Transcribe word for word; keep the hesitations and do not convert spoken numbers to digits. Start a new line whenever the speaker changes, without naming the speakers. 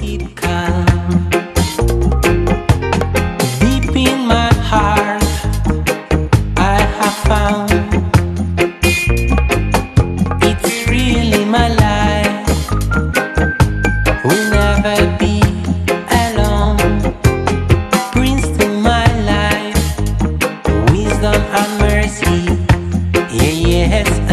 keep calm. Deep in my heart, I have found it's really my life. Will never be alone. Brings to my life wisdom and mercy. Yeah, yes.